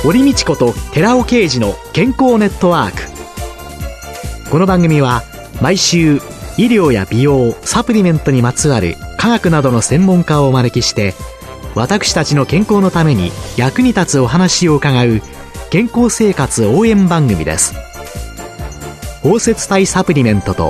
堀道子と寺尾啓二の健康ネットワーク。この番組は毎週医療や美容、サプリメントにまつわる科学などの専門家をお招きして、私たちの健康のために役に立つお話を伺う健康生活応援番組です。包摂体サプリメントと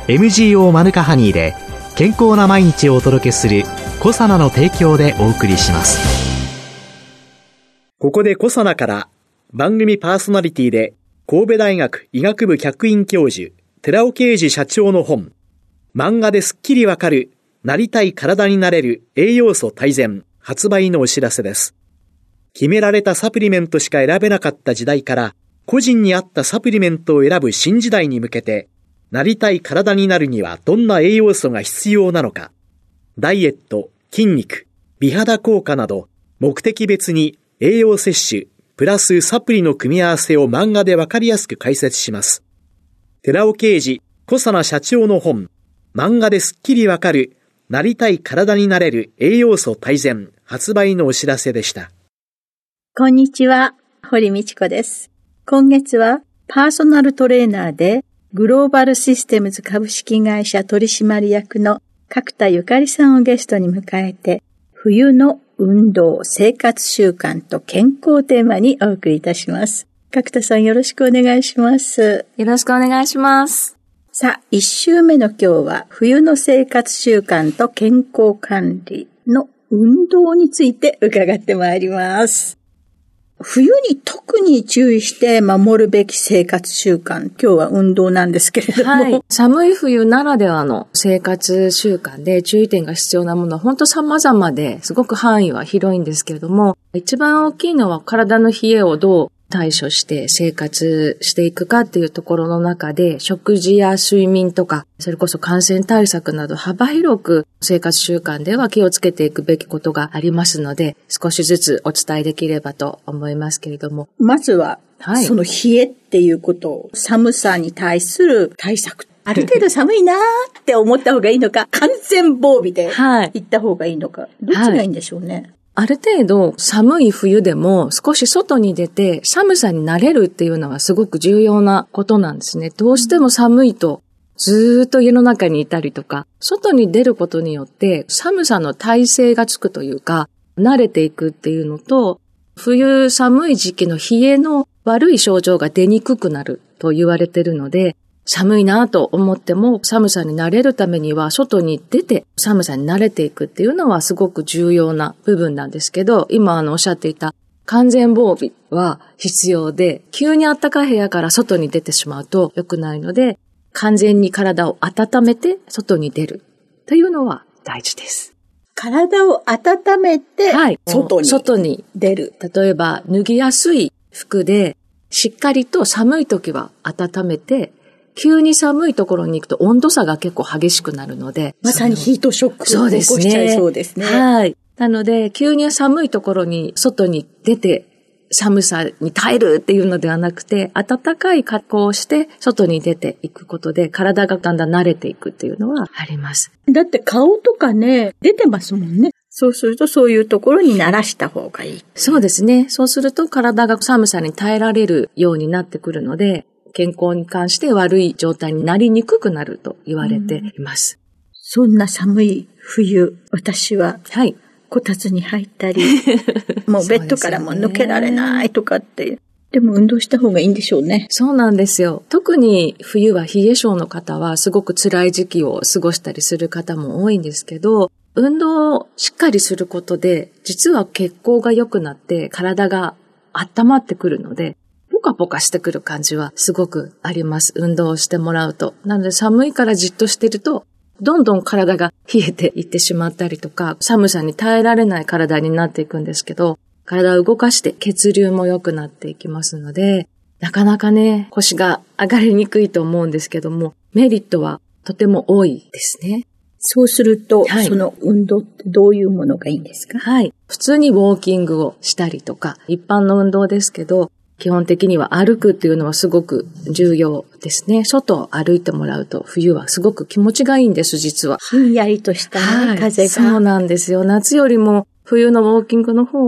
MGO マヌカハニーで健康な毎日をお届けするコサナの提供でお送りします。ここでコサナから番組パーソナリティで神戸大学医学部客員教授寺尾啓二社長の本、漫画ですっきりわかるなりたい体になれる栄養素大全発売のお知らせです。決められたサプリメントしか選べなかった時代から個人に合ったサプリメントを選ぶ新時代に向けて、なりたい体になるにはどんな栄養素が必要なのか、ダイエット、筋肉、美肌効果など目的別に栄養摂取プラスサプリの組み合わせを漫画でわかりやすく解説します。寺尾啓二、コサナ社長の本、漫画ですっきりわかるなりたい体になれる栄養素大全発売のお知らせでした。 こんにちは、堀道子です。今月はパーソナルトレーナーでグローバルシステムズ株式会社取締役の角田ゆかりさんをゲストに迎えて、冬の運動、生活習慣と健康テーマにお送りいたします。角田さん、よろしくお願いします。 よろしくお願いします。 さあ、1週目の今日は冬の生活習慣と健康管理の運動について伺ってまいります。冬に特に注意して守るべき生活習慣、今日は運動なんですけれども、 はい、寒い冬ならではの生活習慣で注意点が必要なものは本当様々ですごく範囲は広いんですけれども、一番大きいのは体の冷えをどう対処して生活していくかっていうところの中で、食事や睡眠とか、それこそ感染対策など幅広く生活習慣では気をつけていくべきことがありますので、少しずつお伝えできればと思いますけれども。 まずは、その冷えっていうことを、寒さに対する対策。ある程度寒いなーって思った方がいいのか、完全防備で行った方がいいのか、どっちがいいんでしょうね。 ある程度寒い冬でも少し外に出て寒さに慣れるっていうのはすごく重要なことなんですね。どうしても寒いとずーっと家の中にいたりとか、外に出ることによって寒さの耐性がつくというか、慣れていくっていうのと、冬寒い時期の冷えの悪い症状が出にくくなると言われているので、寒いなと思っても寒さに慣れるためには外に出て寒さに慣れていくっていうのはすごく重要な部分なんですけど、今おっしゃっていた完全防備は必要で、急に暖かい部屋から外に出てしまうと良くないので、完全に体を温めて外に出るというのは大事です。 体を温めて外に出る。 例えば脱ぎやすい服でしっかりと寒い時は温めて、急に寒いところに行くと温度差が結構激しくなるので。 まさにヒートショックを起こしちゃいそうですね。 はい。なので、急に寒いところに外に出て寒さに耐えるっていうのではなくて、暖かい格好をして外に出ていくことで体がだんだん慣れていくっていうのはあります。 だって顔とかね、出てますもんね。そうするとそういうところに慣らした方がいい。 そうですね。そうすると体が寒さに耐えられるようになってくるので、健康に関して悪い状態になりにくくなると言われています。 そんな寒い冬、私は、こたつに入ったり、もうベッドからも抜けられないとかって、でも運動した方がいいんでしょうね。 そうなんですよ。特に冬は冷え性の方はすごく辛い時期を過ごしたりする方も多いんですけど、運動をしっかりすることで、実は血行が良くなって体が温まってくるので、ポカポカしてくる感じはすごくあります。運動をしてもらうと。なので寒いからじっとしてると、どんどん体が冷えていってしまったりとか、寒さに耐えられない体になっていくんですけど、体を動かして血流も良くなっていきますので、なかなかね、腰が上がりにくいと思うんですけども、メリットはとても多いですね。 そうすると、その運動ってどういうものがいいんですか？ はい。普通にウォーキングをしたりとか、一般の運動ですけど、基本的には歩くっていうのはすごく重要ですね。外を歩いてもらうと冬はすごく気持ちがいいんです、実は。 ひんやりとした、風が。 そうなんですよ。夏よりも冬のウォーキングの方が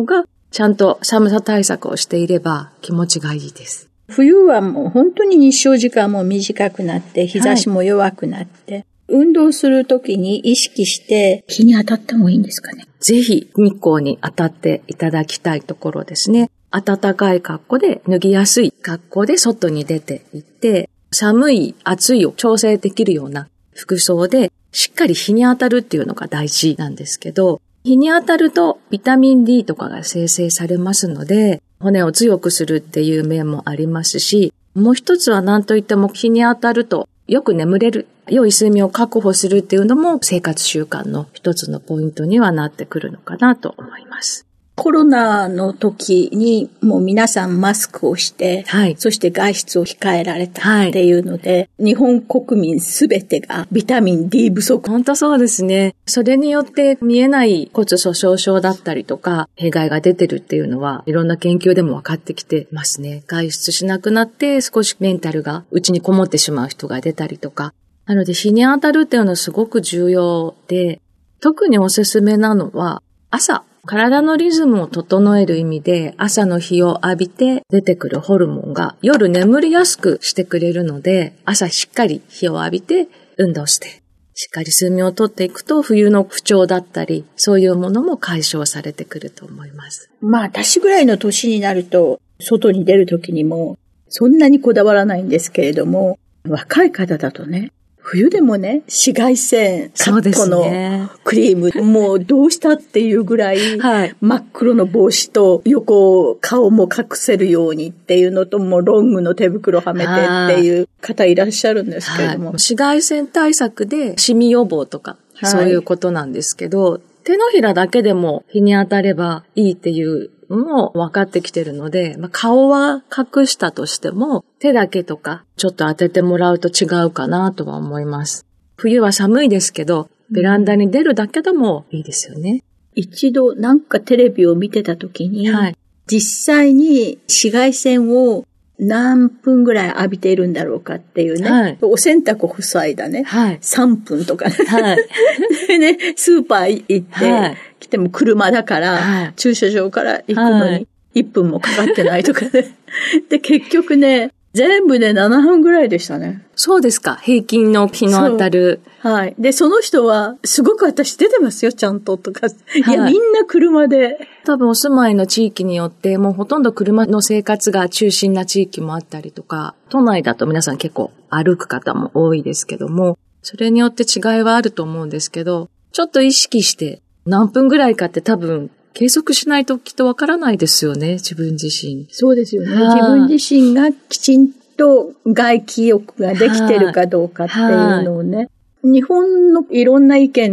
ちゃんと寒さ対策をしていれば気持ちがいいです。 冬はもう本当に日照時間も短くなって、日差しも弱くなって、運動するときに意識して日に当たった方がいいんですかね。 ぜひ日光に当たっていただきたいところですね。暖かい格好で、脱ぎやすい格好で外に出ていって、寒い、暑いを調整できるような服装でしっかり日に当たるっていうのが大事なんですけど、日に当たるとビタミン D とかが生成されますので、骨を強くするっていう面もありますし、もう一つは何といっても日に当たるとよく眠れる、良い睡眠を確保するっていうのも生活習慣の一つのポイントにはなってくるのかなと思います。 コロナの時にもう皆さんマスクをして、はい、そして外出を控えられたっていうので、はい、日本国民すべてがビタミン D 不足。 本当そうですね。それによって見えない骨粗鬆症だったりとか、弊害が出てるっていうのは、いろんな研究でも分かってきてますね。外出しなくなって少しメンタルが内にこもってしまう人が出たりとか。なので日に当たるっていうのはすごく重要で、特におすすめなのは朝。体のリズムを整える意味で朝の日を浴びて出てくるホルモンが夜眠りやすくしてくれるので、朝しっかり日を浴びて運動してしっかり睡眠をとっていくと冬の不調だったりそういうものも解消されてくると思います。 まあ私ぐらいの年になると外に出る時にもそんなにこだわらないんですけれども、若い方だとね、冬でもね、紫外線カットのクリーム、もうどうしたっていうぐらい、はい、真っ黒の帽子と横顔も隠せるようにっていうのと、もうロングの手袋はめてっていう方いらっしゃるんですけれども、はい、 紫外線対策でシミ予防とか、はい、そういうことなんですけど、手のひらだけでも日に当たればいいっていうも分かってきてるので、顔は隠したとしても手だけとかちょっと当ててもらうと違うかなとは思います。冬は寒いですけど、ベランダに出るだけでもいいですよね。 一度なんかテレビを見てた時に、はい、実際に紫外線を何分ぐらい浴びているんだろうかっていうね。はい、お洗濯を干す間ね。はい、3分とかね。はい、でね、スーパー行って、はい、来ても車だから、はい、駐車場から行くのに1分もかかってないとかね。で、結局ね、全部で7分ぐらいでしたね。 そうですか。平均の日の当たる。 はい。で、その人は、すごく私出てますよ、ちゃんととか。はい、いや、みんな車で。 多分お住まいの地域によって、もうほとんど車の生活が中心な地域もあったりとか、都内だと皆さん結構歩く方も多いですけども、それによって違いはあると思うんですけど、ちょっと意識して何分ぐらいかって多分、計測しないときっとわからないですよね、自分自身。 そうですよね。自分自身がきちんと外気浴ができてるかどうかっていうのをね。日本のいろんな意見って、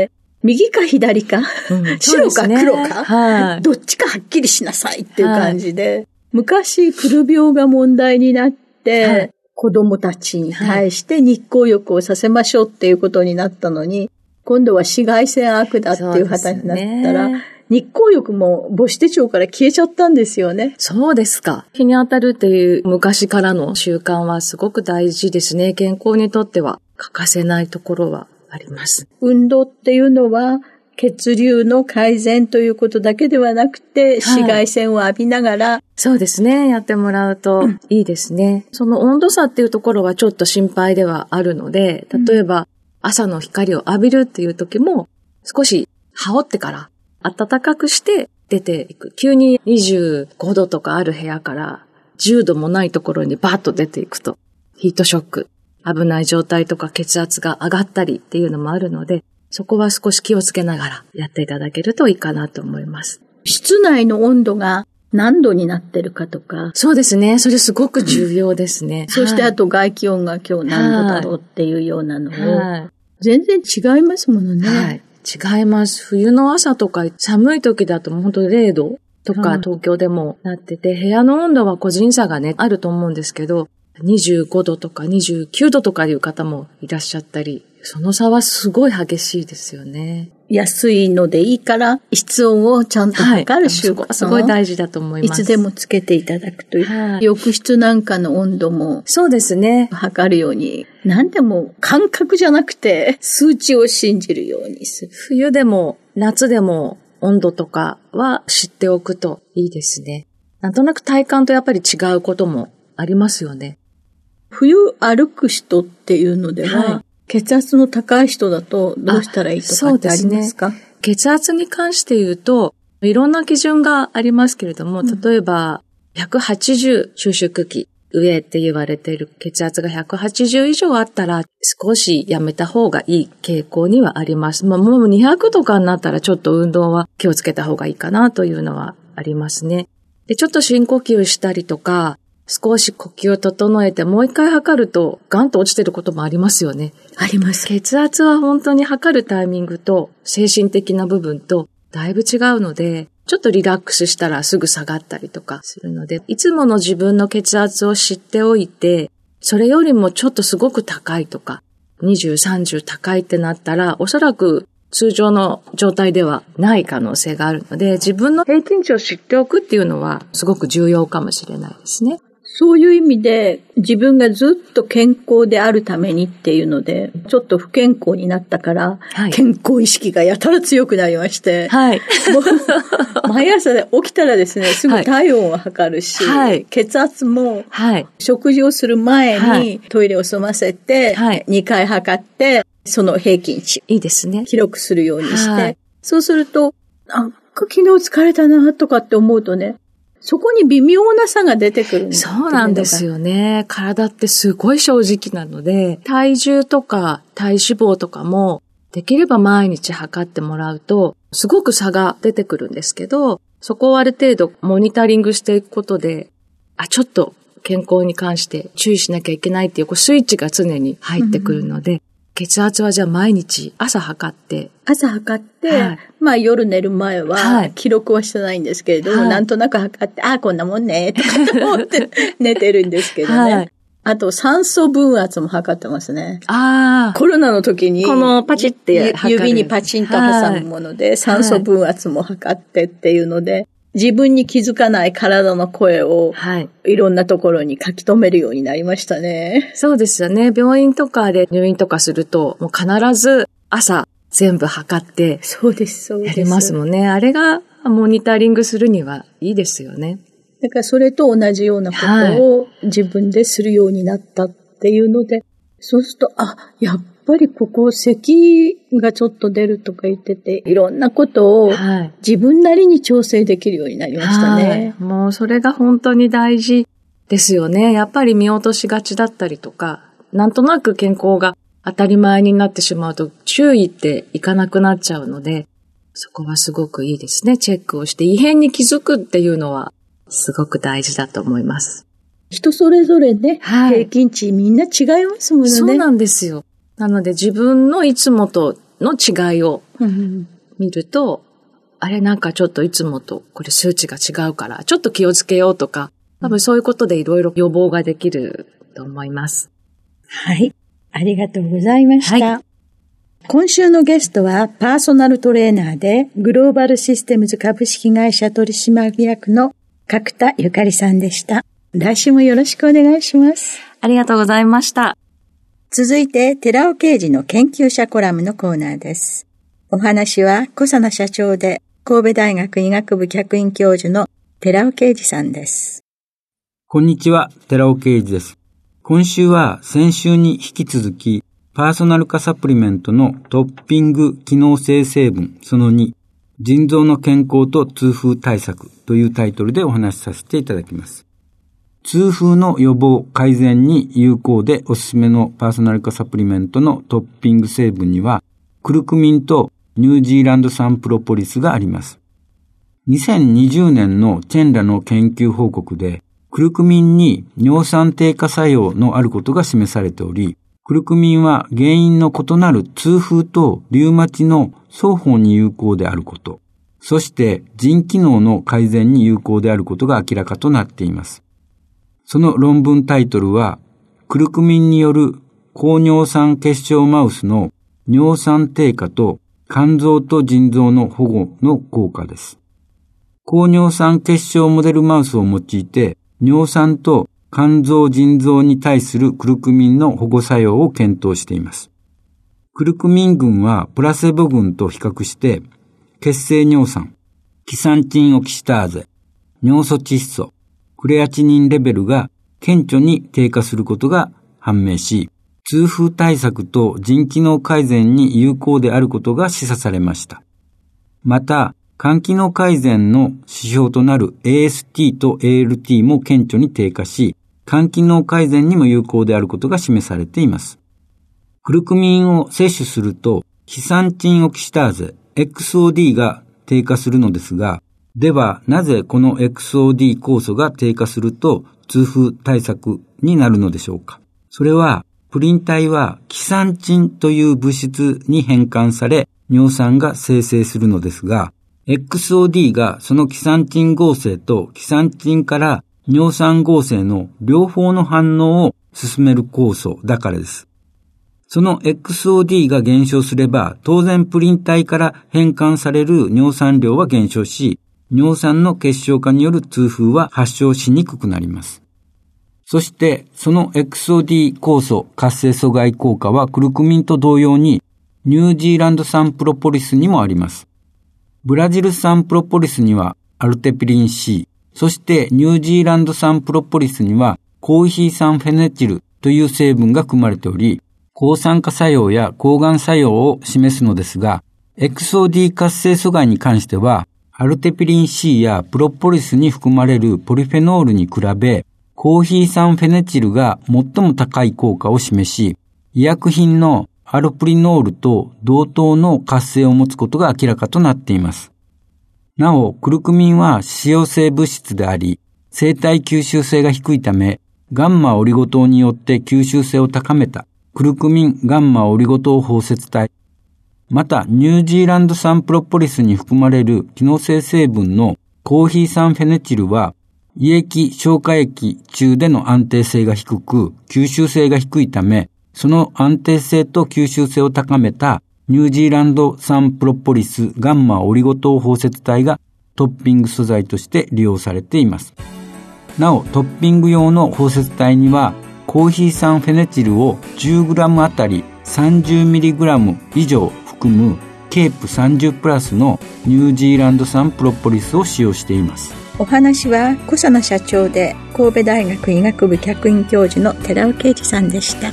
右か左か、白か黒か、どっちかはっきりしなさいっていう感じで、昔、くる病が問題になって、子供たちに対して日光浴をさせましょうっていうことになったのに、今度は紫外線悪だっていう旗になったら、日光浴も母子手帳から消えちゃったんですよね。 そうですか。日に当たるっていう昔からの習慣はすごく大事ですね。健康にとっては欠かせないところはあります。 運動っていうのは血流の改善ということだけではなくて、紫外線を浴びながら、 そうですね。やってもらうといいですね。その温度差っていうところはちょっと心配ではあるので、例えば朝の光を浴びるっていう時も少し羽織ってから暖かくして出ていく。急に25度とかある部屋から10度もないところにバーッと出ていくと、ヒートショック、危ない状態とか血圧が上がったりっていうのもあるので、そこは少し気をつけながらやっていただけるといいかなと思います。 室内の温度が何度になってるかとか。 そうですね。それすごく重要ですね。 そしてあと外気温が今日何度だろうっていうようなのを、全然違いますものね。はい。 違います。冬の朝とか寒い時だと本当に0度とか東京でもなってて、部屋の温度は個人差がね、あると思うんですけど、25度とか29度とかいう方もいらっしゃったり、その差はすごい激しいですよね。 安いのでいいから、室温をちゃんと測る習慣、 すごい大事だと思います。 いつでもつけていただくという。浴室なんかの温度も。 そうですね。 測るように。何でも感覚じゃなくて、数値を信じるようにする。 冬でも夏でも温度とかは知っておくといいですね。なんとなく体感とやっぱり違うこともありますよね。 冬歩く人っていうのでは、血圧の高い人だとどうしたらいいとかってありますか？ 血圧に関して言うと、いろんな基準がありますけれども、例えば180収縮期上って言われている血圧が180以上あったら少しやめた方がいい傾向にはあります。もう200とかになったらちょっと運動は気をつけた方がいいかなというのはありますね。で、ちょっと深呼吸したりとか、少し呼吸を整えてもう一回測るとガンと落ちてることもありますよね。 あります。 血圧は本当に測るタイミングと精神的な部分とだいぶ違うので、ちょっとリラックスしたらすぐ下がったりとかするので、いつもの自分の血圧を知っておいて、それよりもちょっとすごく高いとか、20、30高いってなったら、おそらく通常の状態ではない可能性があるので、自分の平均値を知っておくっていうのはすごく重要かもしれないですね。 そういう意味で自分がずっと健康であるためにっていうので、ちょっと不健康になったから、健康意識がやたら強くなりまして、もう毎朝起きたらですね、すぐ体温を測るし、血圧も食事をする前にトイレを済ませて、2回測って、その平均値いいですね。 記録するようにして、そうすると、昨日疲れたなとかって思うとね、そこに微妙な差が出てくるんです。 そうなんですよね。体ってすごい正直なので、体重とか体脂肪とかもできれば毎日測ってもらうと、すごく差が出てくるんですけど、そこをある程度モニタリングしていくことで、ちょっと健康に関して注意しなきゃいけないっていうスイッチが常に入ってくるので、血圧はじゃあ毎日朝測って、まあ夜寝る前は記録はしてないんですけれども、なんとなく測って、こんなもんね、とか思って寝てるんですけどね。あと酸素分圧も測ってますね。コロナの時に、 このパチって指にパチンと挟むもので、酸素分圧も測ってっていうので、自分に気づかない体の声を、いろんなところに書き留めるようになりましたね。 そうですよね。病院とかで入院とかすると、もう必ず朝全部測って、やりますもんね。あれがモニタリングするにはいいですよね。 だからそれと同じようなことを自分でするようになったっていうので、そうすると、やっぱりここ咳がちょっと出るとか言ってて、いろんなことを自分なりに調整できるようになりましたね。 もうそれが本当に大事ですよね。やっぱり見落としがちだったりとか、なんとなく健康が当たり前になってしまうと注意っていかなくなっちゃうので、そこはすごくいいですね。チェックをして異変に気づくっていうのはすごく大事だと思います。 人それぞれね、平均値みんな違いますもんね。 そうなんですよ。なので自分のいつもとの違いを見ると、なんかちょっといつもとこれ数値が違うからちょっと気をつけようとか、多分そういうことでいろいろ予防ができると思います。 はい。ありがとうございました。今週のゲストはパーソナルトレーナーでグローバルシステムズ株式会社取締役の角田ゆかりさんでした。来週もよろしくお願いします。 ありがとうございました。 続いて、寺尾啓二の研究者コラムのコーナーです。お話は、小佐奈社長で、神戸大学医学部客員教授の寺尾啓二さんです。 こんにちは、寺尾啓二です。今週は、先週に引き続き、パーソナル化サプリメントのトッピング機能性成分その2、腎臓の健康と痛風対策というタイトルでお話しさせていただきます。痛風の予防改善に有効でおすすめのパーソナル化サプリメントのトッピング成分にはクルクミンとニュージーランド産プロポリスがあります。2020年のチェンらの研究報告でクルクミンに尿酸低下作用のあることが示されており、クルクミンは原因の異なる痛風とリウマチの双方に有効であること、そして腎機能の改善に有効であることが明らかとなっています。その論文タイトルは、クルクミンによる高尿酸血症マウスの尿酸低下と肝臓と腎臓の保護の効果です。高尿酸血症モデルマウスを用いて、尿酸と肝臓腎臓に対するクルクミンの保護作用を検討しています。クルクミン群はプラセボ群と比較して、 血清尿酸、キサンチンオキシターゼ、尿素窒素、クレアチニンレベルが顕著に低下することが判明し、痛風対策と腎機能改善に有効であることが示唆されました。また、肝機能改善の指標となる AST と ALT も顕著に低下し、肝機能改善にも有効であることが示されています。クルクミンを摂取すると、キサンチンオキシターゼ、XOD が低下するのですが、ではなぜこの XOD 酵素が低下すると痛風対策になるのでしょうか。それは、プリン体はキサンチンという物質に変換され、尿酸が生成するのですが、XOD がそのキサンチン合成とキサンチンから尿酸合成の両方の反応を進める酵素だからです。その XOD が減少すれば、当然プリン体から変換される尿酸量は減少し、尿酸の結晶化による痛風は発症しにくくなります。そして、その XOD 酵素活性阻害効果はクルクミンと同様にニュージーランド産プロポリスにもあります。ブラジル産プロポリスにはアルテピリン C、そしてニュージーランド産プロポリスにはコーヒー酸フェネチルという成分が含まれており、抗酸化作用や抗がん作用を示すのですが、XOD 活性阻害に関しては、アルテピリン C やプロポリスに含まれるポリフェノールに比べ、コーヒー酸フェネチルが最も高い効果を示し、医薬品のアルプリノールと同等の活性を持つことが明らかとなっています。なお、クルクミンは脂溶性物質であり、生体吸収性が低いため、ガンマオリゴ糖によって吸収性を高めたクルクミンガンマオリゴ糖包摂体、またニュージーランド産プロポリスに含まれる機能性成分のコーヒー酸フェネチルは、胃液消化液中での安定性が低く、吸収性が低いため、その安定性と吸収性を高めたニュージーランド産プロポリスガンマオリゴ糖包摂体がトッピング素材として利用されています。なお、トッピング用の包摂体にはコーヒー酸フェネチルを 10g あたり 30mg 以上含むケープ30プラスのニュージーランド産プロポリスを使用しています。 お話は小佐奈社長で神戸大学医学部客員教授の寺尾啓二さんでした。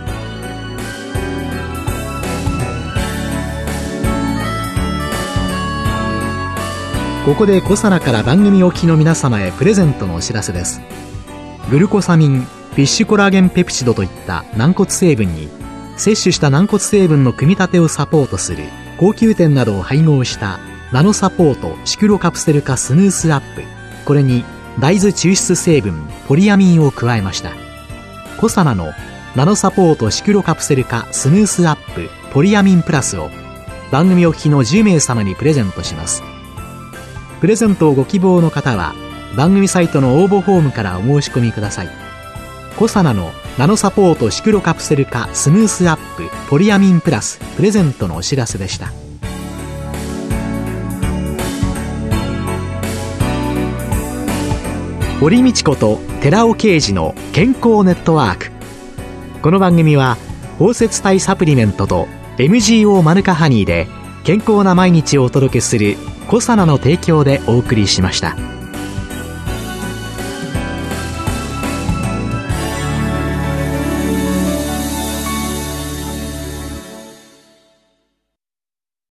ここでコサナから番組お聞きの皆様へプレゼントのお知らせです。グルコサミン、フィッシュコラーゲンペプチドといった軟骨成分に、摂取した軟骨成分の組み立てをサポートする高級店などを配合したナノサポートシクロカプセル化スムースアップ、これに大豆抽出成分ポリアミンを加えました。コサナのナノサポートシクロカプセル化スムースアップポリアミンプラスを番組お聞きの10名様にプレゼントします。プレゼントをご希望の方は番組サイトの応募フォームからお申し込みください。コサナのナノサポートシクロカプセル化スムースアップポリアミンプラスプレゼントのお知らせでした。堀道子と寺尾啓二の健康ネットワーク。この番組は包摂体サプリメントと MGO マヌカハニーで健康な毎日をお届けするコサナの提供でお送りしました。